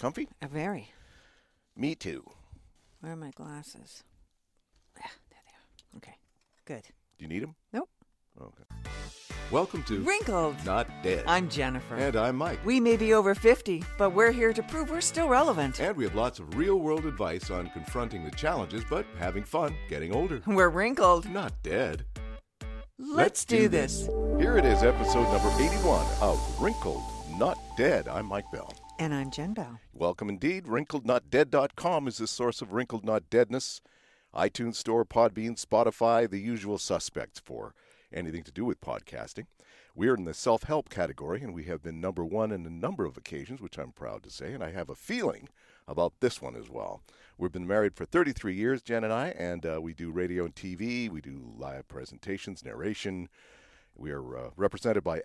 Comfy? Very. Me too. Where are my glasses? There they are. Okay, good. Do you need them? Nope. Okay. Welcome to Wrinkled. Not Dead. I'm Jennifer. And I'm Mike. We may be over 50, but we're here to prove we're still relevant. And we have lots of real-world advice on confronting the challenges, but having fun getting older. We're wrinkled. Not dead. Let's do this. Here it is, episode number 81 of Wrinkled, Not Dead. I'm Mike Bell. And I'm Jen Bell. Welcome indeed. WrinkledNotDead.com is the source of Wrinkled Not Deadness. iTunes Store, Podbean, Spotify, the usual suspects for anything to do with podcasting. We're in the self-help category, and we have been number one in a number of occasions, which I'm proud to say, and I have a feeling about this one as well. We've been married for 33 years, Jen and I, and we do radio and TV. We do live presentations, narration. We are represented by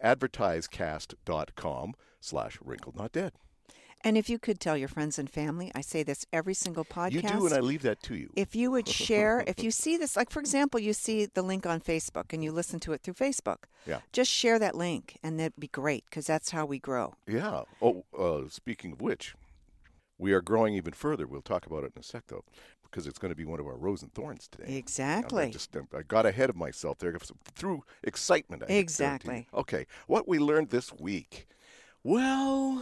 advertisecast.com/wrinklednotdead. And if you could tell your friends and family, I say this every single podcast. You do, and I leave that to you. If you would share, if you see this, like for example, you see the link on Facebook and you listen to it through Facebook. Yeah. Just share that link, and that'd be great because that's how we grow. Yeah. Oh, speaking of which, we are growing even further. We'll talk about it in a sec, though, because it's going to be one of our Rose and Thorns today. Exactly. I got ahead of myself there through excitement. Exactly. Okay. What we learned this week. Well,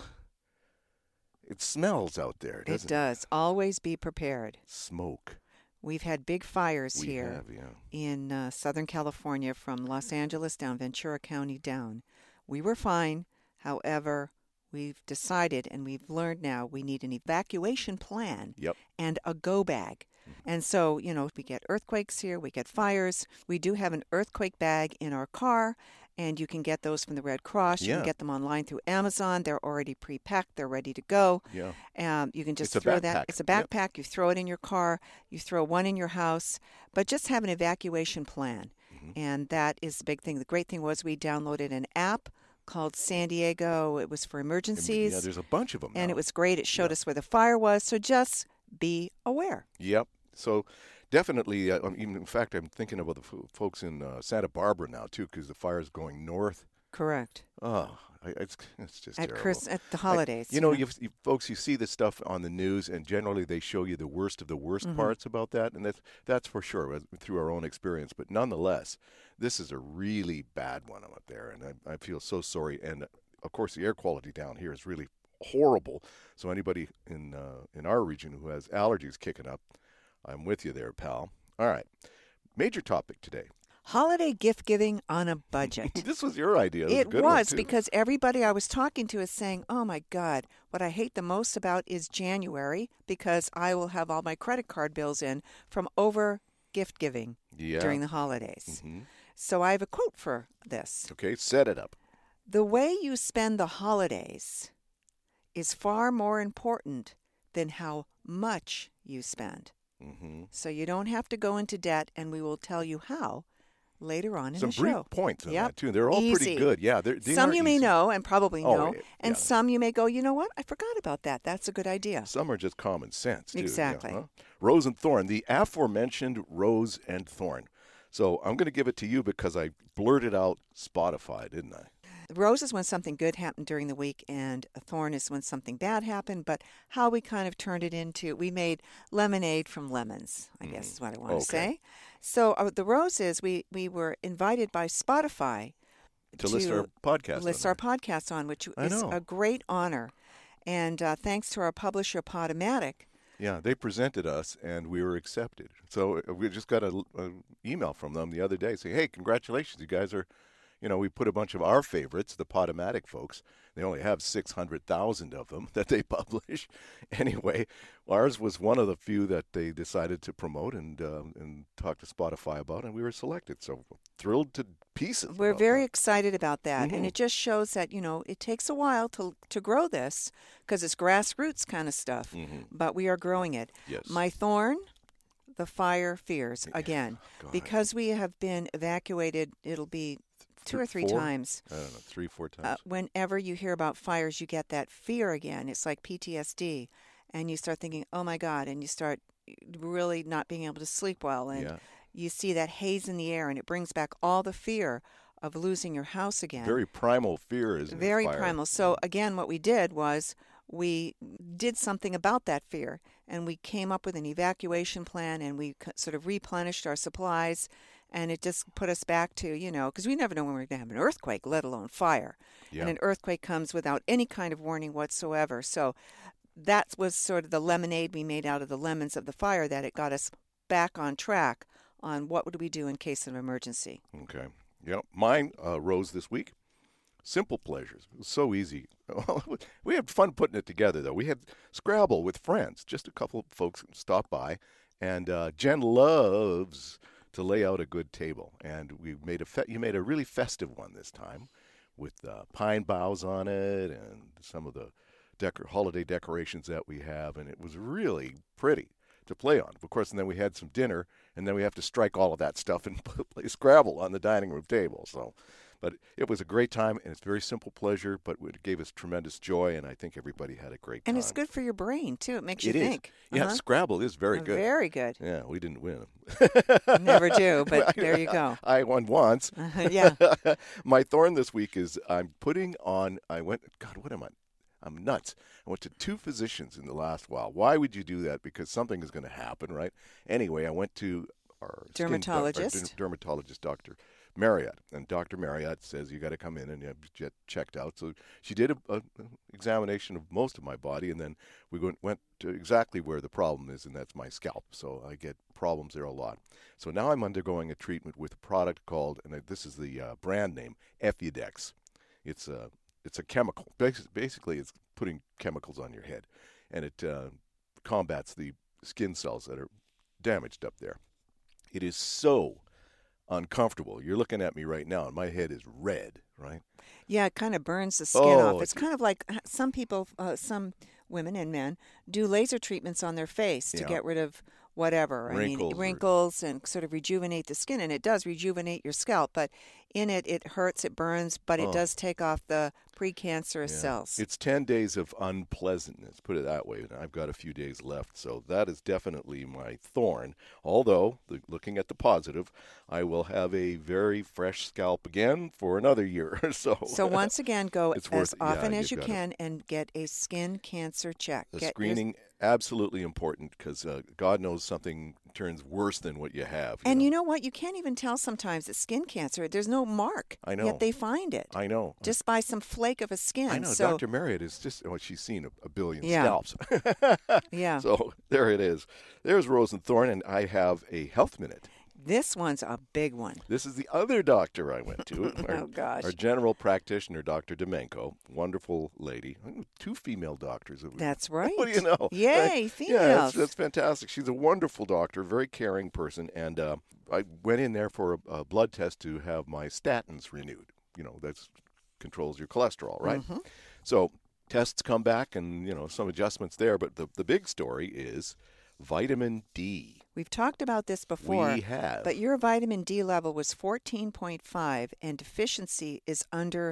it smells out there, doesn't it? It does. Always be prepared. Smoke. We've had big fires We here have, yeah. in Southern California from Los Angeles down, Ventura County down. We were fine. However, we've decided and we've learned now we need an evacuation plan and a go bag. And so, you know, we get earthquakes here, we get fires. We do have an earthquake bag in our car, and you can get those from the Red Cross. You can get them online through Amazon. They're already pre-packed. They're ready to go. Yeah. You can just It's a throw backpack. that. It's a backpack. Yep. You throw it in your car. You throw one in your house. But just have an evacuation plan. Mm-hmm. And that is the big thing. The great thing was we downloaded an app called San Diego. It was for emergencies. Yeah, there's a bunch of them now. And it was great. It showed us where the fire was. So just be aware. Yep. So definitely, in fact, I'm thinking about the folks in Santa Barbara now, too, because the fire's going north. Correct. Oh, it's just at terrible. At the holidays. You know, you folks, you see this stuff on the news, and generally they show you the worst of the worst parts about that, and that's for sure through our own experience. But nonetheless, this is a really bad one up there, and I feel so sorry. And of course, the air quality down here is really horrible. So anybody in our region who has allergies kicking up, I'm with you there, pal. All right, major topic today. Holiday gift giving on a budget. This was your idea. It was was because everybody I was talking to is saying, oh my God, what I hate the most about is January because I will have all my credit card bills in from over gift giving during the holidays. Mm-hmm. So I have a quote for this. Okay, set it up. The way you spend the holidays is far more important than how much you spend. Mm-hmm. So you don't have to go into debt, and we will tell you how later on in Some the show. brief points on that, too. They're all pretty good. Yeah, some you may know and probably know, and yeah. some you may go, you know what? I forgot about that. That's a good idea. Some are just common sense, too. Exactly. Yeah, huh? Rose and Thorn, the aforementioned Rose and Thorn. So I'm going to give it to you because I blurted out Spotify, didn't I? Rose is when something good happened during the week, and a thorn is when something bad happened. But how we kind of turned it into, we made lemonade from lemons, I guess is what I want to say. So the rose is we were invited by Spotify to list our podcast on, which is a great honor. And thanks to our publisher, Podomatic. Yeah, they presented us, and we were accepted. So we just got an email from them the other day saying, hey, congratulations, you guys are... You know, we put a bunch of our favorites, the Podomatic folks. They only have 600,000 of them that they publish. Anyway, ours was one of the few that they decided to promote and talk to Spotify about, and we were selected. So thrilled to pieces. We're very excited about that, and it just shows that, you know, it takes a while to grow this because it's grassroots kind of stuff, but we are growing it. Yes. My thorn, the fire fears, again, because we have been evacuated, it'll be 2 or 3 times. I don't know, 3, 4 times. Whenever you hear about fires, you get that fear again. It's like PTSD. And you start thinking, oh, my God. And you start really not being able to sleep well. And you see that haze in the air, and it brings back all the fear of losing your house again. Very primal fear, isn't it? Very primal. So, again, what we did was we did something about that fear, and we came up with an evacuation plan, and we sort of replenished our supplies, and it just put us back to, because we never know when we're going to have an earthquake, let alone fire. Yeah. And an earthquake comes without any kind of warning whatsoever. So that was sort of the lemonade we made out of the lemons of the fire, that it got us back on track on what would we do in case of emergency. Okay. Yeah. Mine rose this week. Simple pleasures. It was so easy. We had fun putting it together, though. We had Scrabble with friends. Just a couple of folks stopped by. And Jen loves to lay out a good table. And we made you made a really festive one this time with pine boughs on it and some of the holiday decorations that we have. And it was really pretty to play on. Of course, and then we had some dinner, and then we have to strike all of that stuff and play Scrabble on the dining room table. So, but it was a great time, and it's very simple pleasure, but it gave us tremendous joy, and I think everybody had a great time. And it's good for your brain, too. It makes you It think. is. Yeah, Scrabble is very good. Very good. Yeah, we didn't win. Never do, but there you go. I won once. Yeah. My thorn this week is what am I? I'm nuts. I went to 2 physicians in the last while. Why would you do that? Because something is going to happen, right? Anyway, I went to our dermatologist, Dr. Marriott. And Dr. Marriott says you got to come in and get checked out. So she did an examination of most of my body, and then we went to exactly where the problem is, and that's my scalp. So I get problems there a lot. So now I'm undergoing a treatment with a product called, and this is the brand name, Effudex. It's a chemical. Basically, it's putting chemicals on your head, and it combats the skin cells that are damaged up there. It is so uncomfortable. You're looking at me right now, and my head is red, right? Yeah, it kind of burns the skin off. It's kind of like some people, some women and men, do laser treatments on their face to get rid of whatever. Wrinkles and sort of rejuvenate the skin, and it does rejuvenate your scalp, but in it hurts, it burns, but it does take off the precancerous cells. It's 10 days of unpleasantness, put it that way, and I've got a few days left, so that is definitely my thorn. Although, looking at the positive, I will have a very fresh scalp again for another year. So once again, go as often as you can and get a skin cancer check. The screening, absolutely important, because God knows something turns worse than what you have. You know what? You can't even tell sometimes it's skin cancer. There's no mark. I know. Yet they find it. I know. Just by some flake of a skin. I know. So, Dr. Marriott is just, she's seen a billion scalps. Yeah. So there it is. There's Rose and Thorn, and I have a Health Minute. This one's a big one. This is the other doctor I went to. Gosh. Our general practitioner, Dr. Domenko. Wonderful lady. 2 female doctors. That's right. What do you know? Yay, females. Yeah, that's fantastic. She's a wonderful doctor, very caring person. And I went in there for a blood test to have my statins renewed. That controls your cholesterol, right? Mm-hmm. So tests come back and, some adjustments there. But the big story is vitamin D. We've talked about this before. We have. But your vitamin D level was 14.5, and deficiency is under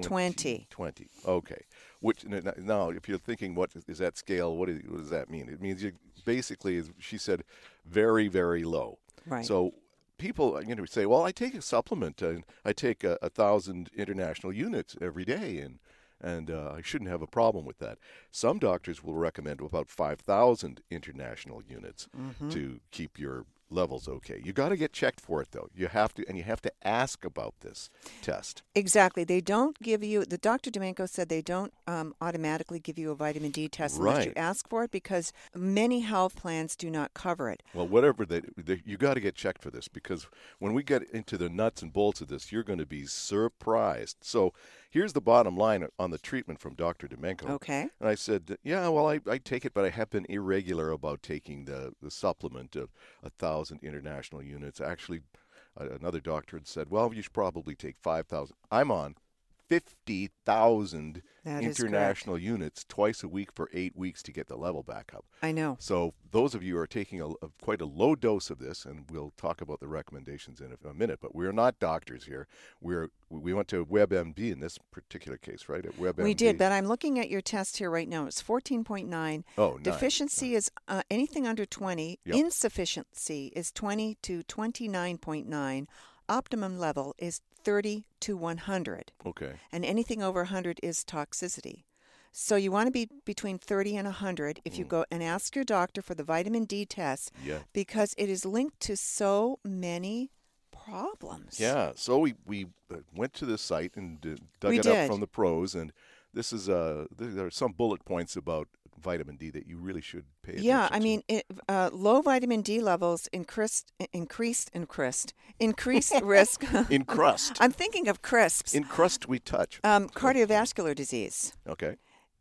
20. 20. Okay. Which now, if you're thinking, what is that scale? What does that mean? It means you basically, as she said, very, very low. Right. So people, say, well, I take a supplement, and I take 1,000 international units every day, and I shouldn't have a problem with that. Some doctors will recommend about 5,000 international units to keep your levels okay. You got to get checked for it, though. You have to, and you have to ask about this test. Exactly. They don't give you, the Dr. Domenko said they don't automatically give you a vitamin D test unless you ask for it, because many health plans do not cover it. Well, whatever you got to get checked for this, because when we get into the nuts and bolts of this, you're going to be surprised. So here's the bottom line on the treatment from Dr. Domenko. Okay. And I said, I take it, but I have been irregular about taking the supplement of 1,000 international units. Actually, another doctor had said, well, you should probably take 5,000. I'm on 50,000 international units twice a week for 8 weeks to get the level back up. I know. So those of you who are taking quite a low dose of this, and we'll talk about the recommendations in a minute, but we're not doctors here. We went to WebMD in this particular case, right? At WebMD. We did, but I'm looking at your test here right now. It's 14.9. Oh, Deficiency is anything under 20. Yep. Insufficiency is 20 to 29.9. Optimum level is 30 to 100. Okay. And anything over 100 is toxicity. So you want to be between 30 and 100 if you go and ask your doctor for the vitamin D test, because it is linked to so many problems. Yeah, so we went to this site and dug it up from the pros, and this is there are some bullet points about vitamin D that you really should pay attention to. Yeah, I mean, low vitamin D levels increased risk. In crust. I'm thinking of crisps. In crust we touch. Cardiovascular disease. Okay.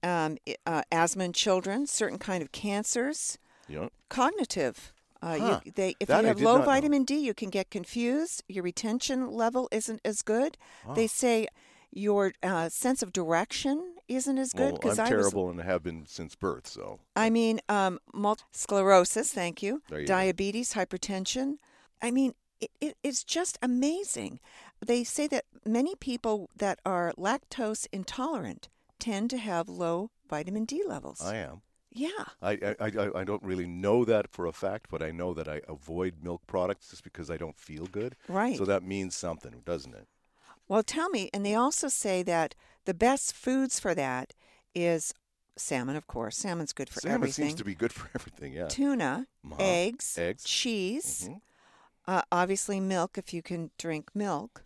Asthma in children, certain kind of cancers. Yeah. Cognitive. If you That have low vitamin D, you can get confused. Your retention level isn't as good. They say your sense of direction isn't as good. Well, I'm terrible and have been since birth. So I mean, multiple sclerosis. Thank you. There you Diabetes, hypertension. I mean, it's just amazing. They say that many people that are lactose intolerant tend to have low vitamin D levels. I am. Yeah. I don't really know that for a fact, but I know that I avoid milk products just because I don't feel good. Right. So that means something, doesn't it? Well, tell me, and they also say that the best foods for that is salmon, of course. Salmon's good for everything. Salmon seems to be good for everything, yeah. Tuna, eggs, cheese, obviously milk if you can drink milk.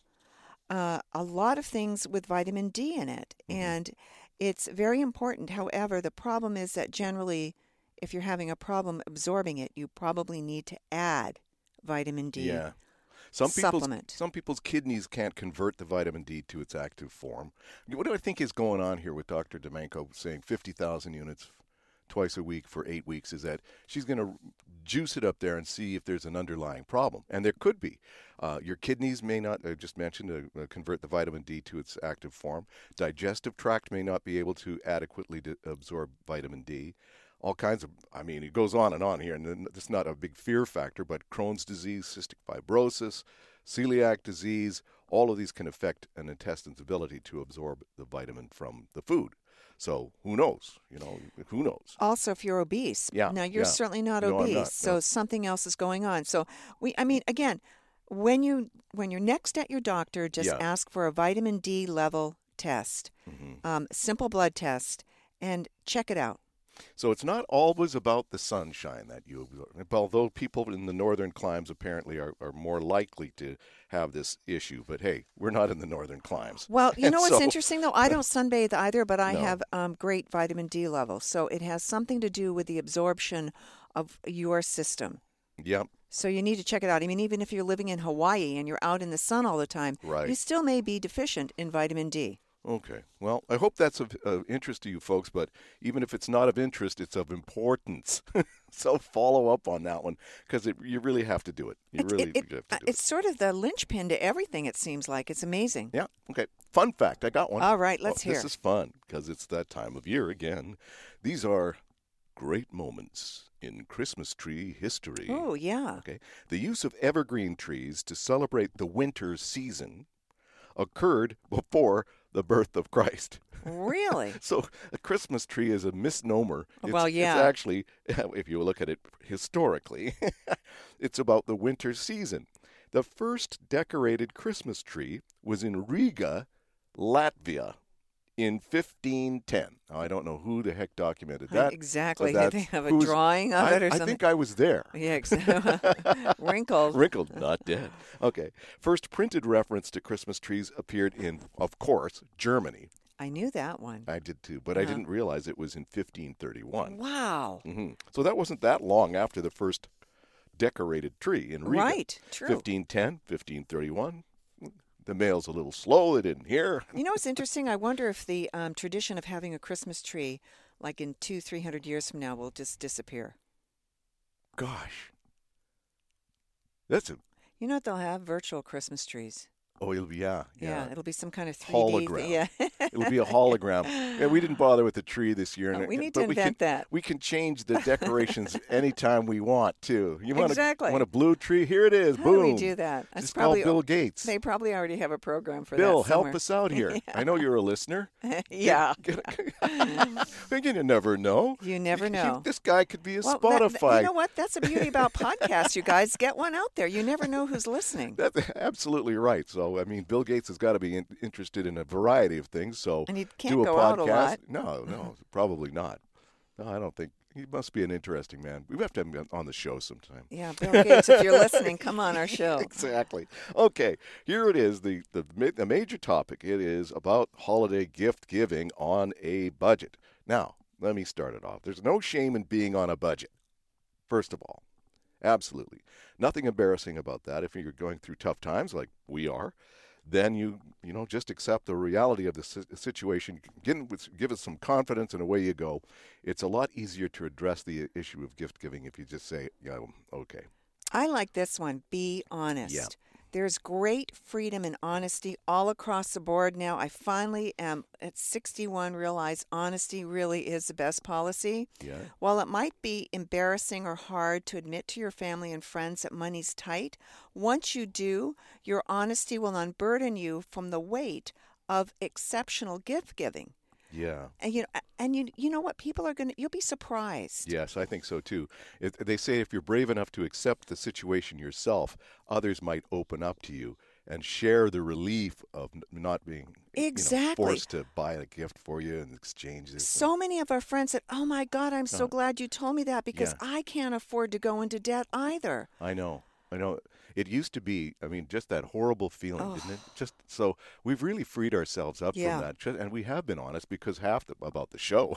A lot of things with vitamin D in it, and it's very important. However, the problem is that generally, if you're having a problem absorbing it, you probably need to add vitamin D. Yeah. Supplement. Some people's kidneys can't convert the vitamin D to its active form. What do I think is going on here with Dr. Demenko saying 50,000 units twice a week for 8 weeks is that she's going to juice it up there and see if there's an underlying problem. And there could be. Your kidneys may not, I just mentioned, convert the vitamin D to its active form. Digestive tract may not be able to adequately absorb vitamin D. All kinds of, I mean, it goes on, and here, and it's not a big fear factor, but Crohn's disease, cystic fibrosis, celiac disease, all of these can affect an intestine's ability to absorb the vitamin from the food. So who knows? Who knows? Also, if you're obese. Yeah. Now, you're certainly not No, obese, I'm not, so something else is going on. So, again, when you're next at your doctor, just ask for a vitamin D level test, simple blood test, and check it out. So it's not always about the sunshine that you absorb, although people in the northern climes apparently are more likely to have this issue. But hey, we're not in the northern climes. Well, you know what's interesting, though? I don't sunbathe either, but I have great vitamin D levels. So it has something to do with the absorption of your system. Yep. So you need to check it out. I mean, even if you're living in Hawaii and you're out in the sun all the time, you still may be deficient in vitamin D. Okay. Well, I hope that's of interest to you folks, but even if it's not of interest, it's of importance. So follow up on that one because you really have to do it. You really have to do it. It's sort of the linchpin to everything, it seems like. It's amazing. Yeah. Okay. Fun fact. I got one. All right. Let's hear. This is fun because it's that time of year again. These are great moments in Christmas tree history. Oh, yeah. Okay. The use of evergreen trees to celebrate the winter season occurred before the birth of Christ. Really? So a Christmas tree is a misnomer. Well, yeah. It's actually, if you look at it historically, it's about the winter season. The first decorated Christmas tree was in Riga, Latvia, in 1510. Now, I don't know who the heck documented that. Exactly. They have a drawing of it or something. I think I was there. Yeah, exactly. Wrinkled. Wrinkled, not dead. Okay. First printed reference to Christmas trees appeared in, of course, Germany. I knew that one. I did too, but I didn't realize it was in 1531. Wow. So that wasn't that long after the first decorated tree in Riga. Right, true. 1510, 1531. The mail's a little slow. They didn't hear. You know what's interesting? I wonder if the tradition of having a Christmas tree, like in 200-300 years from now, will just disappear. Gosh. That's a... You know what they'll have? Virtual Christmas trees. Oh, it'll be, yeah. It'll be some kind of 3D hologram. Yeah. It'll be a hologram. Yeah, we didn't bother with the tree this year. We need to invent that. We can change the decorations anytime we want, too. You want want a blue tree? Here it is. How Boom. do we do that? That's Just probably call Bill Gates. They probably already have a program for Bill, that somewhere. help us out here. Yeah. I know you're a listener. Yeah. You never know. You never know. This guy could be a Spotify. You know what? That's the beauty about podcasts, you guys. Get one out there. You never know who's listening. That's absolutely right. So, I mean, Bill Gates has got to be interested in a variety of things. things. So and you can't do a go podcast. out a lot. No, probably not. No, I don't think. He must be an interesting man. We have to have him on the show sometime. Yeah, Bill Gates, if you're listening, come on our show. Exactly. Okay, here it is, the major topic. It is about holiday gift giving on a budget. Now, let me start it off. There's no shame in being on a budget, first of all. Absolutely. Nothing embarrassing about that. If you're going through tough times like we are, then you just accept the reality of the situation. Give us some confidence, and away you go. It's a lot easier to address the issue of gift giving if you just say, yeah, okay. I like this one. Be honest. Yeah. There's great freedom and honesty all across the board now. I finally am at 61 realize honesty really is the best policy. Yeah. While it might be embarrassing or hard to admit to your family and friends that money's tight, once you do, your honesty will unburden you from the weight of exceptional gift giving. Yeah. And you know what? People are you'll be surprised. Yes, I think so too. They say if you're brave enough to accept the situation yourself, others might open up to you and share the relief of not being forced to buy a gift for you and exchange this. So many of our friends said, "Oh my God, I'm so glad you told me that because I can't afford to go into debt either." I know. It used to be, just that horrible feeling, didn't it? So we've really freed ourselves up from that. And we have been honest because about the show.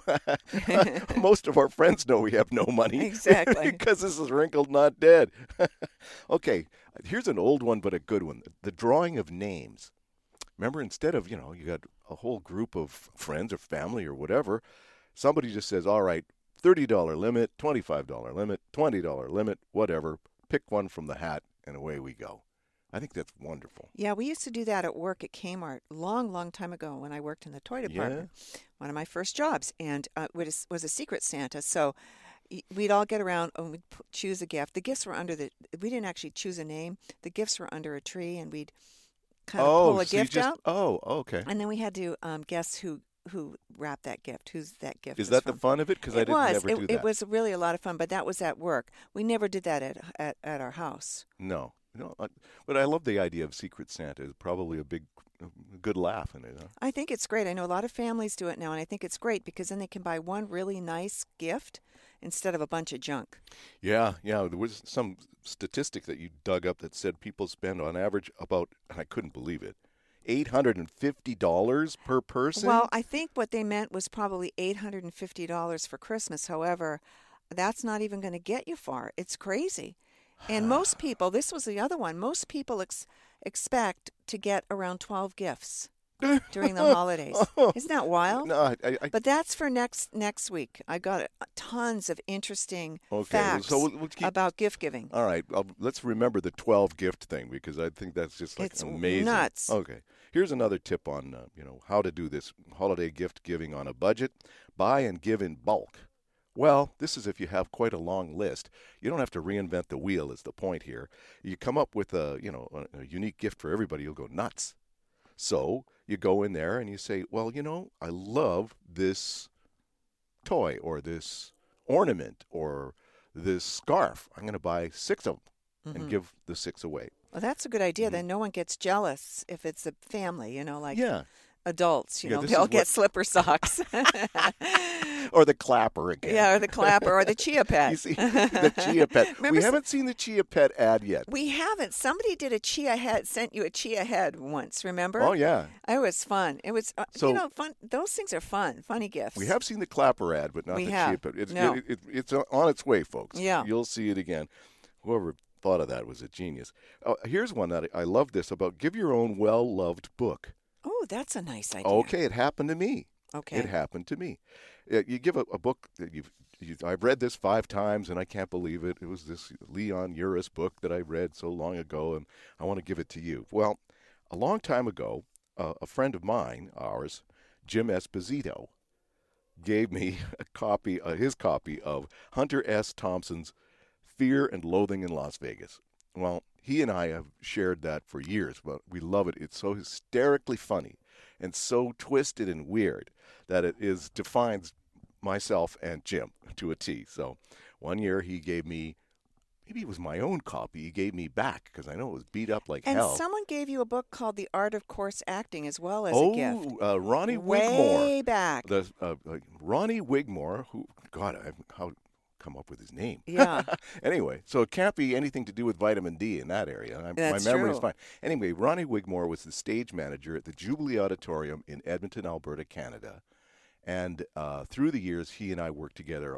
Most of our friends know we have no money. Exactly. Because this is Wrinkled Not Dead. Okay, here's an old one but a good one. The drawing of names. Remember, instead of, you got a whole group of friends or family or whatever, somebody just says, all right, $30 limit, $25 limit, $20 limit, whatever. Pick one from the hat, and away we go. I think that's wonderful. Yeah, we used to do that at work at Kmart long time ago when I worked in the toy department. Yeah. One of my first jobs, and it was a Secret Santa. So we'd all get around and we'd choose a gift. The gifts were we didn't actually choose a name. The gifts were under a tree, and we'd kind of pull a gift out. Oh, okay. And then we had to guess who wrapped that gift, who's that gift. Is that the fun of it? Because I didn't never do that. It was really a lot of fun, but that was at work. We never did that at our house. No, but I love the idea of Secret Santa. It's probably a good laugh in it. Huh? I think it's great. I know a lot of families do it now, and I think it's great because then they can buy one really nice gift instead of a bunch of junk. Yeah. There was some statistic that you dug up that said people spend on average about, and I couldn't believe it, $850 per person? Well, I think what they meant was probably $850 for Christmas. However, that's not even going to get you far. It's crazy. And most people, this was the other one, most people expect to get around 12 gifts during the holidays. Isn't that wild? No, but that's for next week. I got tons of interesting facts about gift giving. All right, let's remember the 12 gift thing because I think that's just it's amazing. Nuts. Okay, here's another tip on how to do this holiday gift giving on a budget. Buy and give in bulk. Well, this is if you have quite a long list. You don't have to reinvent the wheel is the point here. You come up with a unique gift for everybody, you'll go nuts. So you go in there and you say, well, I love this toy or this ornament or this scarf. I'm going to buy 6 of them and give the 6 away. Well, that's a good idea. Then no one gets jealous if it's a family, like adults, they all get slipper socks. Or the clapper again. Yeah, or the clapper, or the Chia Pet. You see, the Chia Pet. We haven't seen the Chia Pet ad yet. We haven't. Somebody did sent you a Chia Head once, remember? Oh, yeah. It was fun. It was, fun. Those things are fun, funny gifts. We have seen the clapper ad, but not the Chia Pet. It's on its way, folks. Yeah. You'll see it again. Whoever thought of that was a genius. Here's one that I love this about give your own well-loved book. Oh, that's a nice idea. Okay, it happened to me. Okay. It happened to me. You give a book that I've read this 5 times and I can't believe it. It was this Leon Uris book that I read so long ago and I want to give it to you. Well, a long time ago, a friend of mine, ours, Jim Esposito, gave me his copy of Hunter S. Thompson's Fear and Loathing in Las Vegas. Well, he and I have shared that for years, but we love it. It's so hysterically funny and so twisted and weird that it defines myself and Jim to a T. So one year he gave me maybe it was my own copy he gave me back because I know it was beat up like and hell. And someone gave you a book called The Art of Course Acting as well as a gift. Ronnie Wigmore. Way back. Ronnie Wigmore, who, God, how come up with his name? Yeah. Anyway, so it can't be anything to do with vitamin D in that area. That's my memory's true. fine. Anyway, Ronnie Wigmore was the stage manager at the Jubilee Auditorium in Edmonton, Alberta, Canada. And through the years, he and I worked together.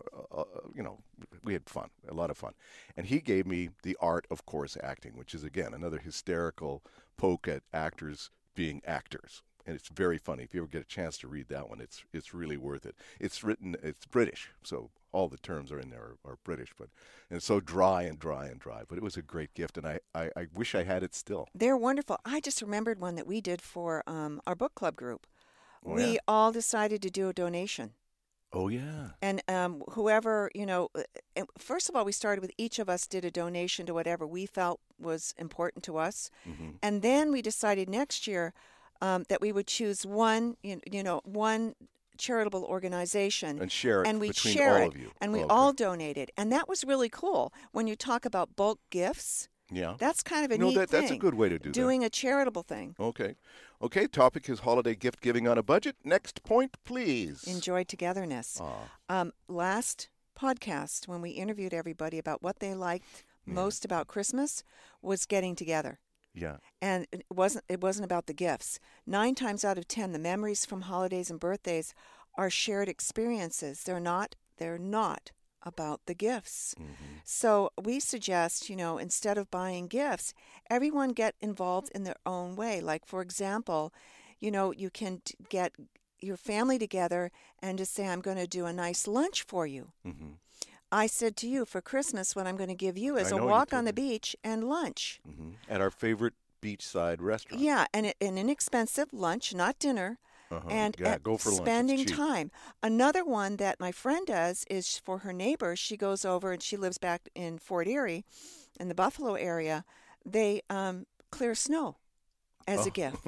We had fun, a lot of fun. And he gave me The Art of Course Acting, which is, again, another hysterical poke at actors being actors. And it's very funny. If you ever get a chance to read that one, it's really worth it. It's British, so all the terms are in there are British, and it's so dry. But it was a great gift, and I wish I had it still. They're wonderful. I just remembered one that we did for our book club group. We all decided to do a donation. Oh, yeah. And whoever, first of all, we started with each of us did a donation to whatever we felt was important to us. Mm-hmm. And then we decided next year that we would choose one charitable organization. And share it and we'd between share all it, of you. And we all donated. And that was really cool. When you talk about bulk gifts, that's kind of a neat thing. That's a good way to do that. Doing a charitable thing. Okay, topic is holiday gift giving on a budget. Next point, please. Enjoy togetherness. Last podcast, when we interviewed everybody about what they liked most about Christmas, was getting together. Yeah. And it wasn't about the gifts. 9 times out of 10, the memories from holidays and birthdays are shared experiences. They're not about the gifts. Mm-hmm. So we suggest, instead of buying gifts, everyone get involved in their own way. Like, for example, you can get your family together and just say, I'm going to do a nice lunch for you. Mm-hmm. I said to you, for Christmas, what I'm going to give you is a walk on the beach and lunch. Mm-hmm. At our favorite beachside restaurant. Yeah, and an inexpensive lunch, not dinner. And go for spending lunch. time. Another one that my friend does is for her neighbors. She goes over and she lives back in Fort Erie, in the Buffalo area. They clear snow as a gift.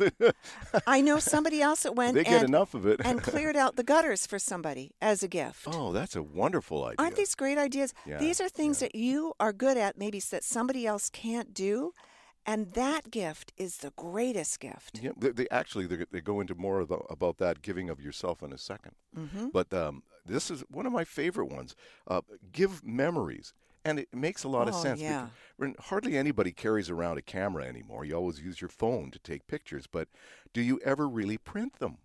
I know somebody else that went they get enough of it and cleared out the gutters for somebody as a gift. Oh, that's a wonderful idea. Aren't these great ideas? Yeah, these are things that you are good at, maybe that somebody else can't do. And that gift is the greatest gift. Yeah, they go into more about that giving of yourself in a second. Mm-hmm. But this is one of my favorite ones. Give memories. And it makes a lot of sense. Yeah. Hardly anybody carries around a camera anymore. You always use your phone to take pictures. But do you ever really print them?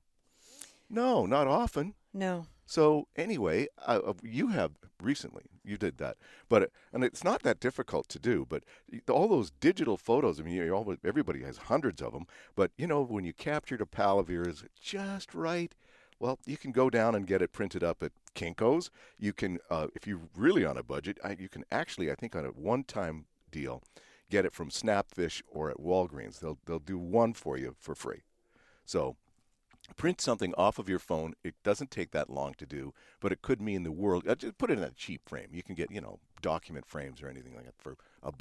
No, not often. No. So anyway, you have recently, you did that, and it's not that difficult to do. But all those digital photos, I mean, everybody has hundreds of them. But when you captured a pal of yours just right, well, you can go down and get it printed up at Kinko's. You can, if you're really on a budget, you can actually, I think, on a one-time deal, get it from Snapfish or at Walgreens. They'll do one for you for free. So. Print something off of your phone. It doesn't take that long to do, but it could mean the world. Just put it in a cheap frame. You can get, document frames or anything like that for $1,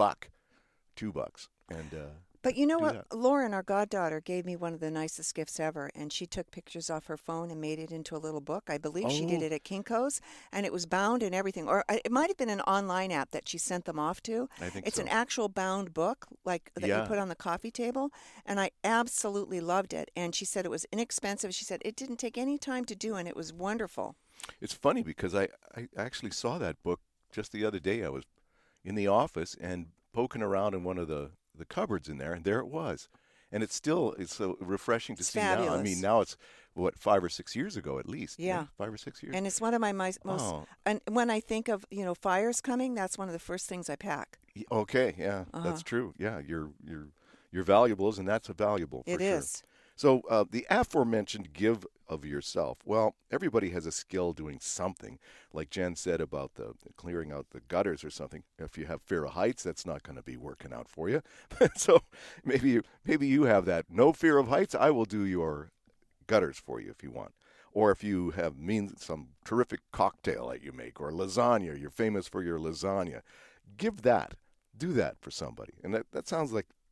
$2, and. But you know what? Lauren, our goddaughter, gave me one of the nicest gifts ever, and she took pictures off her phone and made it into a little book. I believe she did it at Kinko's, and it was bound and everything. Or it might have been an online app that she sent them off to. I think it's so. an actual bound book, like that you put on the coffee table, and I absolutely loved it. And she said it was inexpensive. She said it didn't take any time to do, and it was wonderful. It's funny because I actually saw that book just the other day. I was in the office and poking around in one of the cupboards in there, and there it was. And it's so refreshing to see fabulous. Now. I mean, now it's 5 or 6 years ago at least. Yeah, 5 or 6 years. And it's one of my most. And when I think of fires coming, that's one of the first things I pack. Okay, yeah, that's true. Yeah, your valuables, and that's valuable. For it sure. is. So the aforementioned give of yourself. Well, everybody has a skill doing something. Like Jen said about the clearing out the gutters or something. If you have fear of heights, that's not going to be working out for you. So maybe you have that. No fear of heights, I will do your gutters for you if you want. Or if you have some terrific cocktail that you make, or lasagna, you're famous for your lasagna. Give that. Do that for somebody. And that sounds like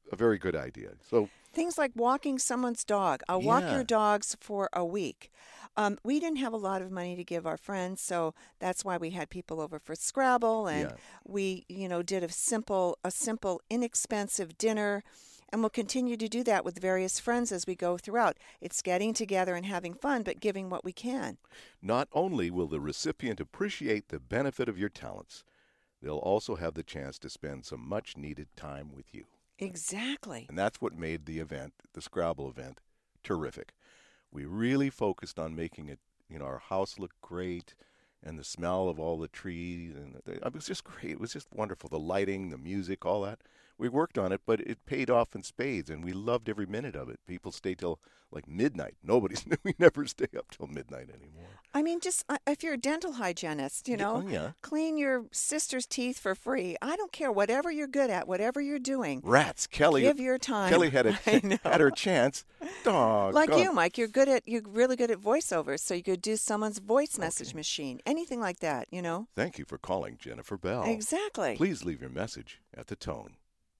a very good idea. So things like walking someone's dog. I'll walk your dogs for a week. We didn't have a lot of money to give our friends, so that's why we had people over for Scrabble, and we, did a simple, inexpensive dinner, and we'll continue to do that with various friends as we go throughout. It's getting together and having fun, but giving what we can. Not only will the recipient appreciate the benefit of your talents, they'll also have the chance to spend some much-needed time with you. Exactly. And that's what made the event, the Scrabble event, terrific. We really focused on making it, our house look great, and the smell of all the trees, and it was just great. It was just wonderful. The lighting, the music, all that. We worked on it, but it paid off in spades, and we loved every minute of it. People stayed till like midnight. We never stay up till midnight anymore. I mean, just if you're a dental hygienist, clean your sister's teeth for free. I don't care. Whatever you're good at, whatever you're doing. Rats, Kelly. Give your time. Kelly had her chance. Dog. Like you, Mike. You're really good at voiceovers, so you could do someone's voice message machine. Anything like that, Thank you for calling Jennifer Bell. Exactly. Please leave your message at the tone.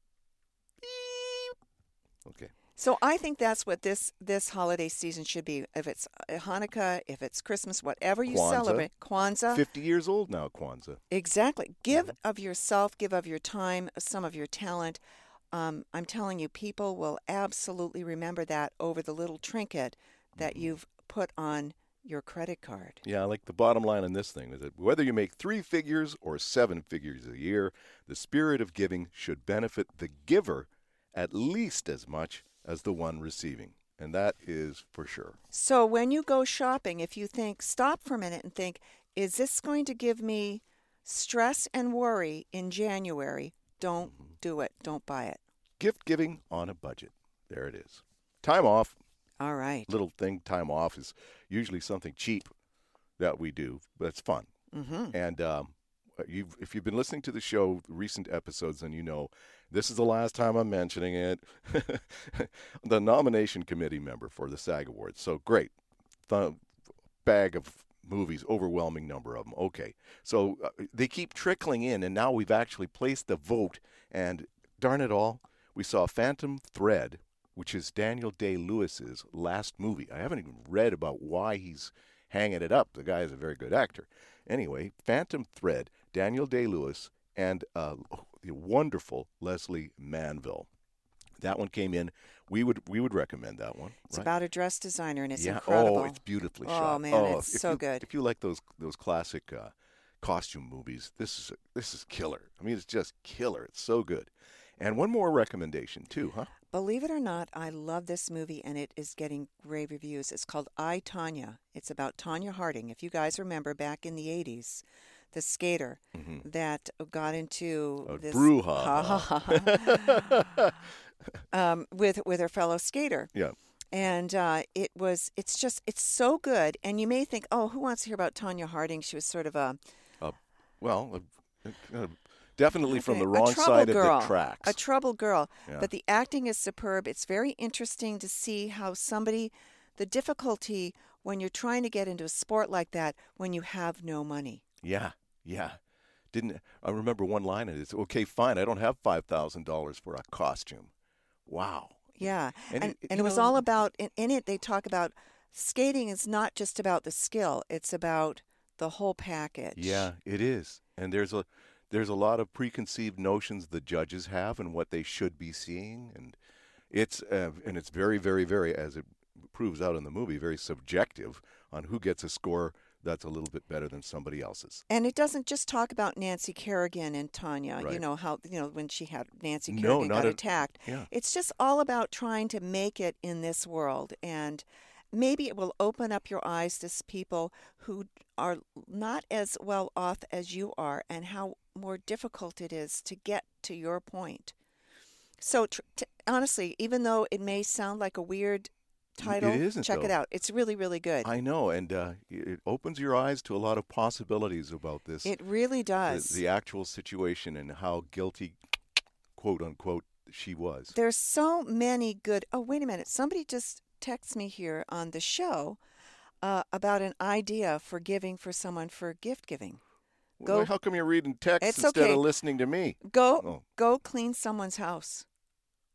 Okay. So I think that's what this holiday season should be. If it's Hanukkah, if it's Christmas, whatever you celebrate. Kwanzaa. 50 years old now, Kwanzaa. Exactly. Give of yourself, give of your time, some of your talent. I'm telling you, people will absolutely remember that over the little trinket that you've put on your credit card. Yeah, like the bottom line on this thing is that whether you make 3 figures or 7 figures a year, the spirit of giving should benefit the giver at least as much as the one receiving. And that is for sure. So when you go shopping, if you stop for a minute and think, is this going to give me stress and worry in January? Don't do it. Don't buy it. Gift giving on a budget. There it is. Time off. All right. Little thing, time off is usually something cheap that we do, but it's fun. Mm-hmm. And if you've been listening to the show, recent episodes, then this is the last time I'm mentioning it. The nomination committee member for the SAG Awards. So great. Bag of movies, overwhelming number of them. Okay. So they keep trickling in, and now we've actually placed the vote. And darn it all, we saw Phantom Thread, which is Daniel Day-Lewis's last movie. I haven't even read about why he's hanging it up. The guy is a very good actor. Anyway, Phantom Thread, Daniel Day-Lewis, and the wonderful Leslie Manville. That one came in. We would recommend that one. It's about a dress designer, and it's incredible. Oh, it's beautifully shot. Oh man, it's so good. If you like those classic costume movies, this is killer. I mean, it's just killer. It's so good. And one more recommendation too, huh? Believe it or not, I love this movie, and it is getting rave reviews. It's called I, Tonya. It's about Tonya Harding. If you guys remember back in the 80s, the skater that got into this brouhaha with her fellow skater. Yeah. And it's so good. And you may think, oh, who wants to hear about Tonya Harding? She was sort of definitely from the wrong side of the tracks. A troubled girl. Yeah. But the acting is superb. It's very interesting to see how the difficulty when you're trying to get into a sport like that when you have no money. Yeah. I remember one line in it. It's, okay, fine, I don't have $5,000 for a costume. Wow. Yeah. And it was all about, in it they talk about skating is not just about the skill. It's about the whole package. Yeah, it is. And there's a lot of preconceived notions the judges have and what they should be seeing, and it's very, very, very, as it proves out in the movie, very subjective on who gets a score that's a little bit better than somebody else's. And it doesn't just talk about Nancy Kerrigan and Tonya, right. When she had Nancy Kerrigan got attacked. Yeah. It's just all about trying to make it in this world, and maybe it will open up your eyes to people who are not as well off as you are, and how more difficult it is to get to your point. So honestly, even though it may sound like a weird title, it isn't, check it out. It's really, really good. I know, and it opens your eyes to a lot of possibilities about this. It really does. The actual situation and how guilty, quote unquote, she was. There's so many good. Oh, wait a minute. Somebody just texted me here on the show about an idea for giving for someone for gift giving. Well, how come you're reading text instead of listening to me? Go clean someone's house.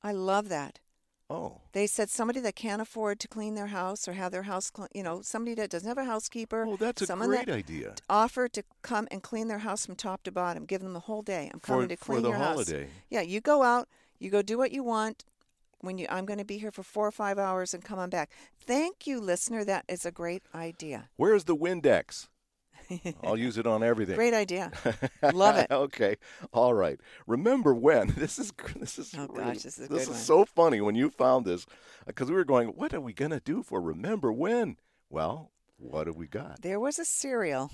I love that. Oh. They said somebody that can't afford to clean their house or have their house, somebody that doesn't have a housekeeper. Oh, that's a great idea. Offered to come and clean their house from top to bottom. Give them the whole day. I'm coming to clean your house. For the holiday. Yeah, you go out, you go do what you want. I'm going to be here for 4 or 5 hours and come on back. Thank you, listener. That is a great idea. Where's the Windex? I'll use it on everything. Great idea. Love it. Okay. All right. Remember when? This is oh really, gosh, this is a good this one. is so funny when you found this, because we were going, what are we going to do for Remember When? Well, what have we got? There was a cereal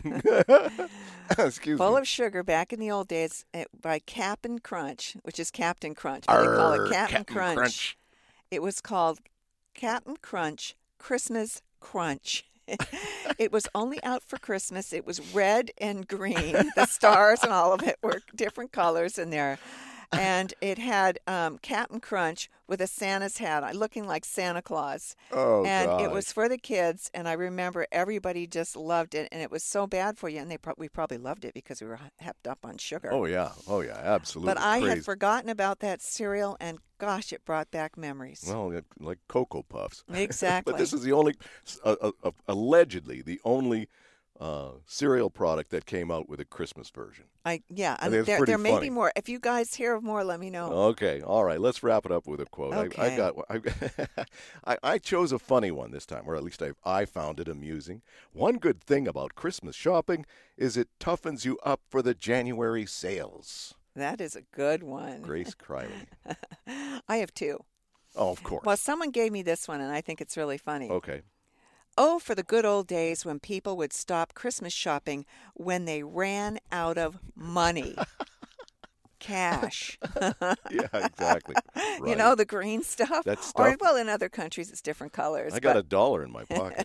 Excuse full me. of sugar back in the old days by Cap'n Crunch, which is Captain Crunch. But they call it Cap'n Crunch. It was called Cap'n Crunch Christmas Crunch. It was only out for Christmas. It was red and green. The stars and all of it were different colors in there. And it had Cap'n Crunch with a Santa's hat, looking like Santa Claus. Oh, and God. It was for the kids, and I remember everybody just loved it, and it was so bad for you. And we probably loved it because we were hepped up on sugar. Oh, yeah, absolutely. But I Crazy. had forgotten about that cereal, and gosh, it brought back memories. Well, like Cocoa Puffs. Exactly. But this is the only, allegedly, the only cereal product that came out with a Christmas version. There may be more. If you guys hear of more, let me know. Okay, all right. Let's wrap it up with a quote. Okay. I chose a funny one this time, or at least I found it amusing. One good thing about Christmas shopping is it toughens you up for the January sales. That is a good one. Grace Criley. I have two. Oh, of course. Well, someone gave me this one, and I think it's really funny. Okay. Oh, for the good old days when people would stop Christmas shopping when they ran out of money. Cash. Yeah, exactly. Right. You know, the green stuff? That stuff. Well, in other countries, it's different colors. I got $1 in my pocket.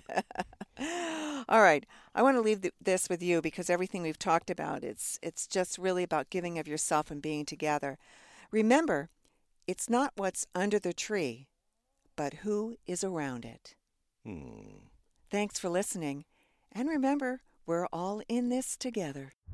All right. I want to leave this with you because everything we've talked about, it's just really about giving of yourself and being together. Remember, it's not what's under the tree, but who is around it. Thanks for listening. And remember, we're all in this together.